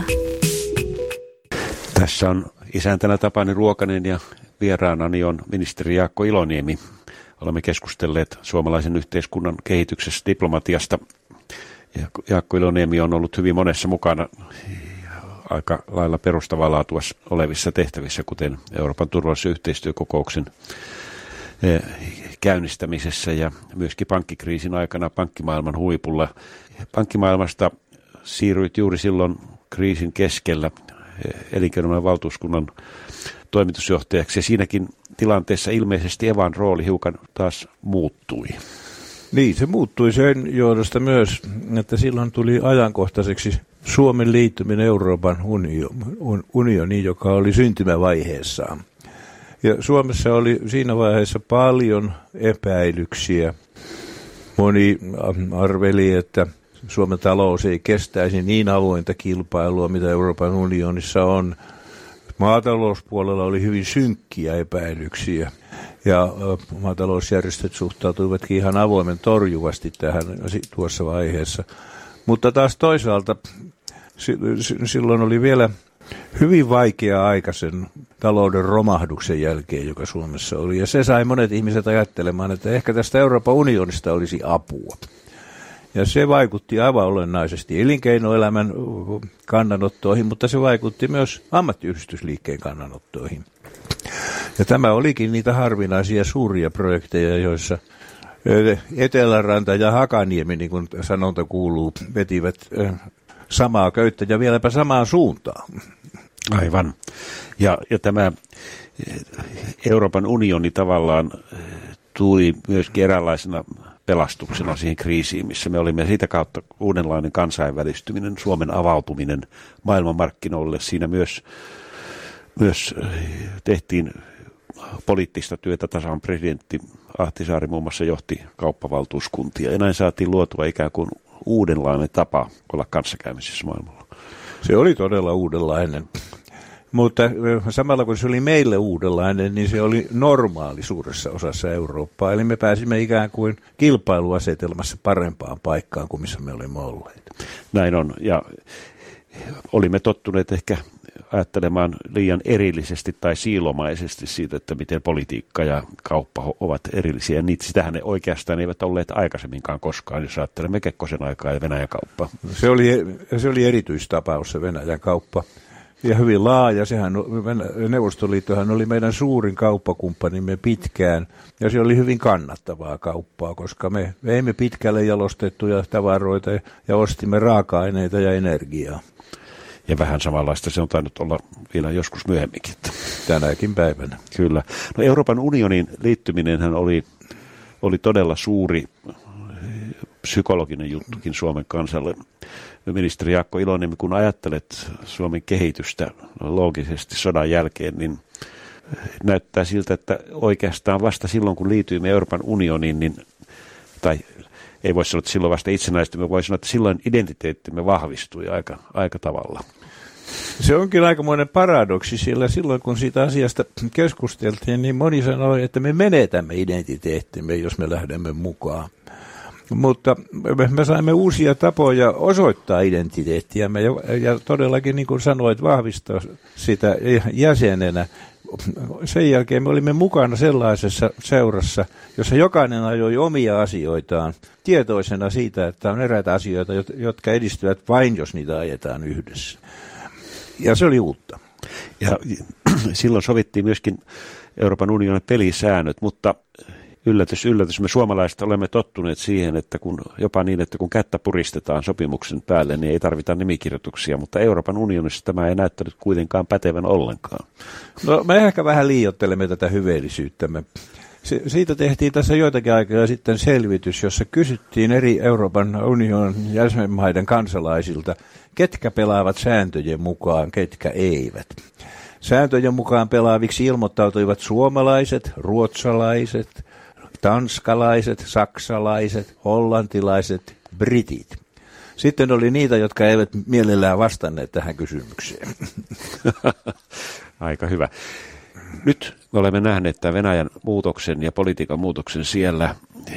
Tässä on isäntänä Tapani Ruokanen ja vieraanani on ministeri Jaakko Iloniemi. Olemme keskustelleet suomalaisen yhteiskunnan kehityksestä, diplomatiasta. Jaakko Iloniemi on ollut hyvin monessa mukana aika lailla perustavaa laatua olevissa tehtävissä, kuten Euroopan turvallisuus- ja yhteistyökokouksen käynnistämisessä ja myöskin pankkikriisin aikana pankkimaailman huipulla. Pankkimaailmasta siirryit juuri silloin kriisin keskellä elinkeinoelämän valtuuskunnan toimitusjohtajaksi ja siinäkin tilanteessa ilmeisesti Evan rooli hiukan taas muuttui. Niin, se muuttui sen johdosta myös, että silloin tuli ajankohtaiseksi Suomen liittyminen Euroopan unioniin, joka oli syntymävaiheessaan. Ja Suomessa oli siinä vaiheessa paljon epäilyksiä. Moni arveli, että Suomen talous ei kestäisi niin avointa kilpailua, mitä Euroopan unionissa on. Maatalouspuolella oli hyvin synkkiä epäilyksiä ja maatalousjärjestöt suhtautuivatkin ihan avoimen torjuvasti tähän tuossa vaiheessa. Mutta taas toisaalta silloin oli vielä hyvin vaikea aika sen talouden romahduksen jälkeen, joka Suomessa oli. Ja se sai monet ihmiset ajattelemaan, että ehkä tästä Euroopan unionista olisi apua. Ja se vaikutti aivan olennaisesti elinkeinoelämän kannanottoihin, mutta se vaikutti myös ammattiyhdistysliikkeen kannanottoihin. Ja tämä olikin niitä harvinaisia suuria projekteja, joissa Eteläranta ja Hakaniemi, niin kuin sanonta kuuluu, vetivät samaa köyttä ja vieläpä samaan suuntaan. Aivan. Ja, ja tämä Euroopan unioni tavallaan tuli myöskin eräänlaisena pelastuksena siihen kriisiin, missä me olimme siitä kautta uudenlainen kansainvälistyminen, Suomen avautuminen maailmanmarkkinoille. Siinä myös, myös tehtiin poliittista työtä. Tasavallan presidentti Ahtisaari muun muassa johti kauppavaltuuskuntia ja näin saatiin luotua ikään kuin uudenlainen tapa olla kanssakäymisissä maailmalla. Se oli todella uudenlainen. Mutta samalla kun se oli meille uudenlainen, niin se oli normaali suuressa osassa Eurooppaa. Eli me pääsimme ikään kuin kilpailuasetelmassa parempaan paikkaan kuin missä me olimme olleet. Näin on. Ja olimme tottuneet ehkä ajattelemaan liian erillisesti tai siilomaisesti siitä, että miten politiikka ja kauppa ovat erillisiä. Niitä sitähän ne oikeastaan eivät olleet aikaisemminkaan koskaan, jos ajattelemme Kekkosen aikaa ja Venäjän kauppaa. Se oli, se oli erityistapaus se Venäjän kauppa. Ja hyvin laaja. Sehän, Neuvostoliittohan oli meidän suurin kauppakumppanimme pitkään. Ja se oli hyvin kannattavaa kauppaa, koska me veimme pitkälle jalostettuja tavaroita ja ostimme raaka-aineita ja energiaa. Ja vähän samanlaista se on tainnut olla vielä joskus myöhemminkin. Tänäkin päivänä. Kyllä. No Euroopan unionin liittyminenhän oli, oli todella suuri psykologinen juttukin Suomen kansalle. Ministeri Jaakko Iloniemi, kun ajattelet Suomen kehitystä loogisesti sodan jälkeen, niin näyttää siltä, että oikeastaan vasta silloin, kun liityimme Euroopan unioniin, niin, tai ei voi sanoa, että silloin vasta itsenäistymme, voi sanoa, että silloin identiteettimme vahvistui aika, aika tavalla. Se onkin aikamoinen paradoksi, sillä silloin kun siitä asiasta keskusteltiin, niin moni sanoi, että me menetämme identiteettimme, jos me lähdemme mukaan. Mutta me saimme uusia tapoja osoittaa identiteettiämme ja, ja todellakin, niin kuin sanoit, vahvistaa sitä jäsenenä. Sen jälkeen me olimme mukana sellaisessa seurassa, jossa jokainen ajoi omia asioitaan tietoisena siitä, että on eräitä asioita, jotka edistyvät vain, jos niitä ajetaan yhdessä. Ja se oli uutta. Ja silloin sovittiin myöskin Euroopan unionin pelisäännöt, mutta yllätys, yllätys. Me suomalaiset olemme tottuneet siihen, että kun, jopa niin, että kun kättä puristetaan sopimuksen päälle, niin ei tarvita nimikirjoituksia, mutta Euroopan unionissa tämä ei näyttänyt kuitenkaan pätevän ollenkaan. No me ehkä vähän liioittelemme tätä hyveellisyyttämme. Siitä tehtiin tässä joitakin aikaa sitten selvitys, jossa kysyttiin eri Euroopan unionin jäsenmaiden kansalaisilta, ketkä pelaavat sääntöjen mukaan, ketkä eivät. Sääntöjen mukaan pelaaviksi ilmoittautuivat suomalaiset, ruotsalaiset, tanskalaiset, saksalaiset, hollantilaiset, britit. Sitten oli niitä, jotka eivät mielellään vastanneet tähän kysymykseen. Aika hyvä. Nyt me olemme nähneet tämän Venäjän muutoksen ja politiikan muutoksen siellä.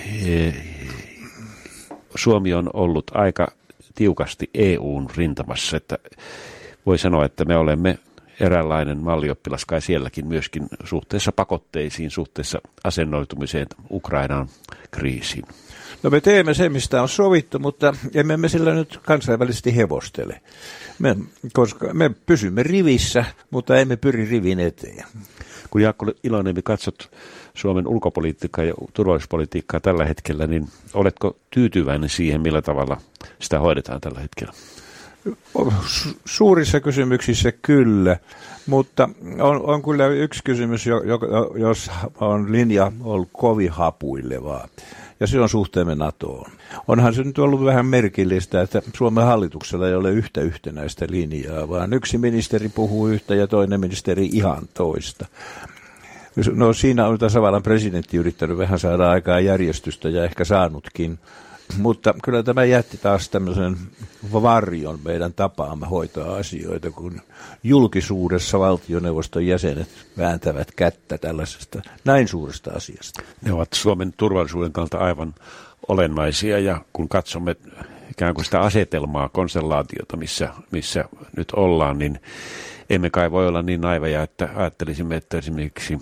Suomi on ollut aika tiukasti E U:n rintamassa, että voi sanoa, että me olemme eräänlainen mallioppilas kai sielläkin myöskin suhteessa pakotteisiin, suhteessa asennoitumiseen Ukrainan kriisiin. No me teemme se, mistä on sovittu, mutta emme me sillä nyt kansainvälisesti hevostele. Me, koska me pysymme rivissä, mutta emme pyri rivin eteen. Kun Jaakko Iloniemi katsot Suomen ulkopolitiikkaa ja turvallisuuspolitiikkaa tällä hetkellä, niin oletko tyytyväinen siihen, millä tavalla sitä hoidetaan tällä hetkellä? Suurissa kysymyksissä kyllä, mutta on, on kyllä yksi kysymys, jos on linja ollut kovin hapuilevaa, ja se on suhteemme NATOon. Onhan se nyt ollut vähän merkillistä, että Suomen hallituksella ei ole yhtä yhtenäistä linjaa, vaan yksi ministeri puhuu yhtä ja toinen ministeri ihan toista. No siinä on tasavallan presidentti yrittänyt vähän saada aikaa järjestystä ja ehkä saanutkin. Mutta kyllä tämä jätti taas tämmöisen varjon meidän tapaamme hoitaa asioita, kun julkisuudessa valtioneuvoston jäsenet vääntävät kättä tällaisesta näin suuresta asiasta. Ne ovat Suomen turvallisuuden kannalta aivan olennaisia, ja kun katsomme ikään kuin sitä asetelmaa, konstellaatiota, missä, missä nyt ollaan, niin emme kai voi olla niin naiveja, että ajattelisimme, että esimerkiksi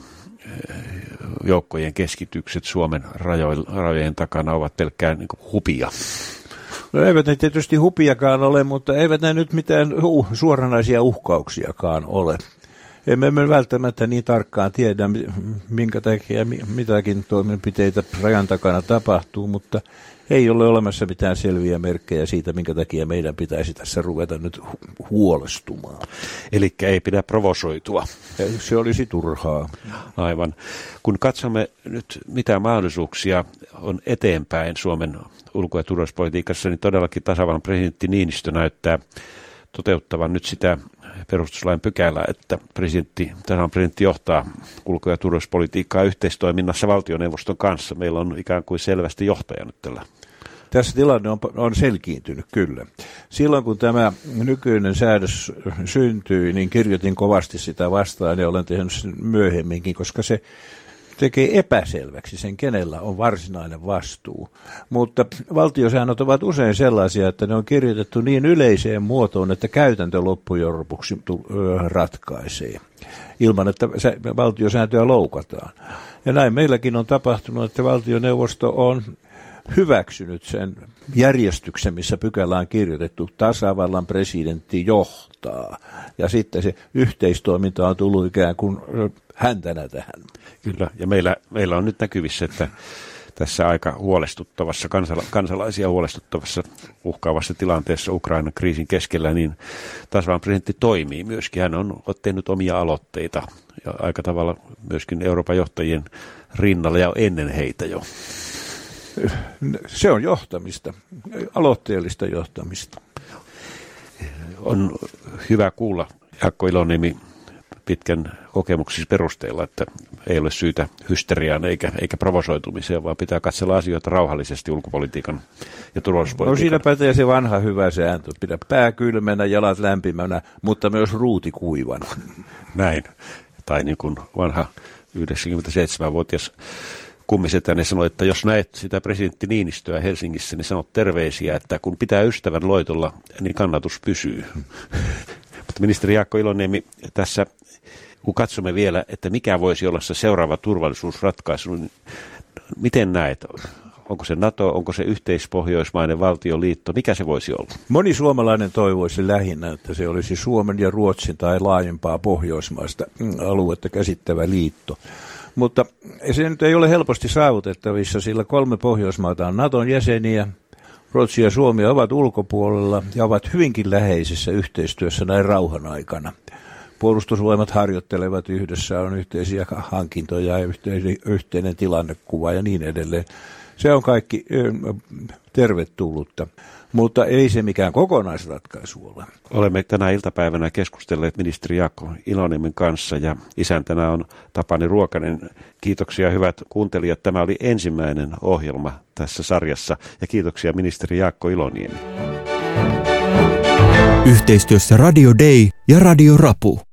joukkojen keskitykset Suomen rajojen takana ovat pelkkää niin kuin hupia. No eivät ne tietysti hupiakaan ole, mutta eivät ne nyt mitään uh, suoranaisia uhkauksiakaan ole. Emme me välttämättä niin tarkkaan tiedä, minkä takia mitäkin toimenpiteitä rajan takana tapahtuu, mutta ei ole olemassa mitään selviä merkkejä siitä, minkä takia meidän pitäisi tässä ruveta nyt hu- huolestumaan. Eli ei pidä provosoitua. Se olisi turhaa. Aivan. Kun katsomme nyt, mitä mahdollisuuksia on eteenpäin Suomen ulko- ja turvallisuuspolitiikassa, niin todellakin tasavallan presidentti Niinistö näyttää toteuttavan nyt sitä perustuslain pykälää, että presidentti, tasavallan presidentti johtaa ulko- ja turvallisuuspolitiikkaa yhteistoiminnassa valtioneuvoston kanssa. Meillä on ikään kuin selvästi johtaja nyt tällä. Tässä tilanne on, on selkiintynyt, kyllä. Silloin kun tämä nykyinen säädös syntyi, niin kirjoitin kovasti sitä vastaan ja olen tehnyt sen myöhemminkin, koska se tekee epäselväksi sen, kenellä on varsinainen vastuu. Mutta valtiosäännöt ovat usein sellaisia, että ne on kirjoitettu niin yleiseen muotoon, että käytäntö loppujen lopuksi ratkaisee, ilman että valtiosääntöä loukataan. Ja näin meilläkin on tapahtunut, että valtioneuvosto on hyväksynyt sen järjestyksen, missä pykälä on kirjoitettu, tasavallan presidentti johtaa. Ja sitten se yhteistoiminta on tullut ikään kuin häntänä tähän. Kyllä, ja meillä, meillä on nyt näkyvissä, että tässä aika huolestuttavassa, kansala- kansalaisia huolestuttavassa uhkaavassa tilanteessa Ukrainan kriisin keskellä, niin tasavallan presidentti toimii myöskin. Hän on tehnyt omia aloitteita ja aika tavalla myöskin Euroopan johtajien rinnalla ja ennen heitä jo. Se on johtamista, aloitteellista johtamista. On hyvä kuulla, Jaakko Iloniemi, pitkän kokemuksisi perusteella, että ei ole syytä hysteriaan eikä, eikä provosoitumiseen, vaan pitää katsella asioita rauhallisesti ulkopolitiikan ja turvallisuuspolitiikan. No siinä pätee se vanha hyvä sääntö. Pidä pää kylmänä, jalat lämpimänä, mutta myös ruuti kuivana. Näin. Tai niin kuin vanha yhdeksänkymmentäseitsemänvuotias kummisetäni sanoi, että jos näet sitä presidentti Niinistöä Helsingissä, niin sanot terveisiä, että kun pitää ystävän loitolla, niin kannatus pysyy. Mutta ministeri Jaakko Iloniemi, tässä kun katsomme vielä, että mikä voisi olla se seuraava turvallisuusratkaisu, niin miten näet? Onko se NATO, onko se yhteispohjoismainen valtioliitto, mikä se voisi olla? Moni suomalainen toivoisi lähinnä, että se olisi Suomen ja Ruotsin tai laajempaa pohjoismaista aluetta käsittävä liitto. Mutta se nyt ei ole helposti saavutettavissa, sillä kolme Pohjoismaata on Naton jäseniä. Ruotsi ja Suomi ovat ulkopuolella ja ovat hyvinkin läheisessä yhteistyössä näin rauhan aikana. Puolustusvoimat harjoittelevat yhdessä, on yhteisiä hankintoja ja yhteinen tilannekuva ja niin edelleen. Se on kaikki tervetullutta, mutta ei se mikään kokonaisratkaisu ole. Olemme tänä iltapäivänä keskustelleet ministeri Jaakko Iloniemen kanssa ja isäntänä on Tapani Ruokanen. Kiitoksia hyvät kuuntelijat. Tämä oli ensimmäinen ohjelma tässä sarjassa ja kiitoksia ministeri Jaakko Iloniemi. Yhteistyössä Radio Day ja Radio Rapu.